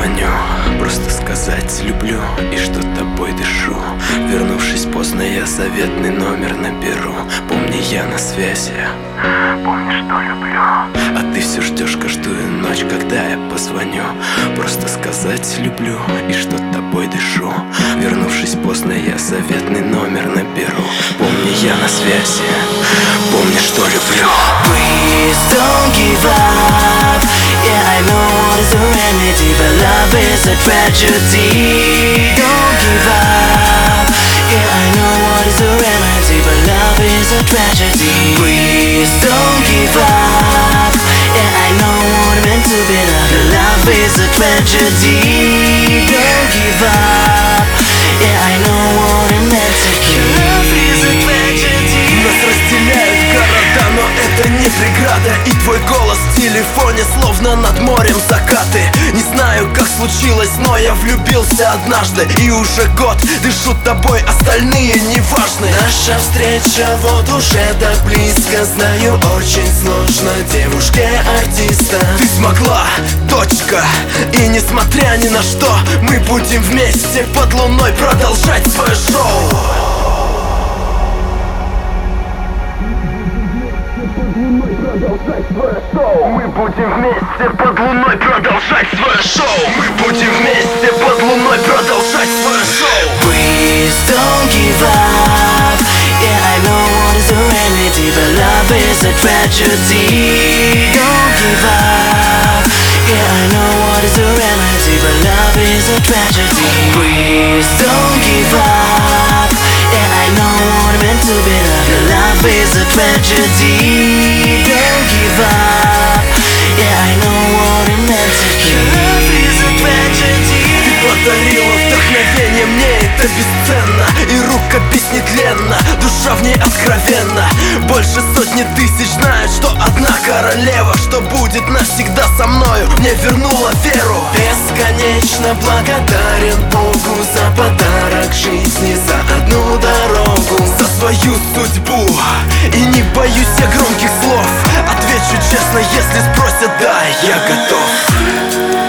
позвоню, просто сказать люблю и что тобой дышу. Вернувшись поздно, я заветный номер наберу. Помни, я на связи, помни, что люблю. А ты все ждешь каждую ночь, когда я позвоню, просто сказать люблю и что тобой дышу. Вернувшись поздно, я заветный номер наберу. Помни, я на связи, помни, что люблю. Please don't give up. Yeah, I know what is the remedy, but love is a tragedy. Don't give up. Yeah, I know what is the remedy, but love is a tragedy. Please don't give up. Yeah, I know what it meant to be loved, but love is a tragedy. Don't give up. Yeah, I know what it meant to be. Love is a tragedy. Нас разделяют города, но это не преграда. И твой голос в телефоне, словно над морем закаты. Не знаю, как случилось, но я влюбился однажды. И уже год дышу тобой, остальные не важны. Наша встреча вот уже так близко. Знаю, очень сложно девушке-артиста. Ты смогла, точка. И несмотря ни на что, мы будем вместе под луной продолжать свое шоу. Мы будем вместе под луной продолжать свое шоу. Мы будем вместе под луной продолжать свое шоу. Please don't give up. Yeah, I know what is the remedy, but love is a tragedy. Don't give up. Yeah, I know what is the remedy, but love is a tragedy. Please don't give up. Yeah, I know what it meant to be loved, but love is a tragedy. Don't give up. Yeah, I know what it meant to be. Love is a tragedy. Ты подарила вдохновение, мне это бесценно. И рукопись нетленна, душа в ней откровенна. Больше сотни тысяч знают, что одна королева, что будет навсегда со мною, мне вернула веру. Бесконечно благодарен Богу за подарок жизни, за одну дорогу, за свою судьбу. И не боюсь я громких слов. Отвечу честно, если спросят, да, я готов.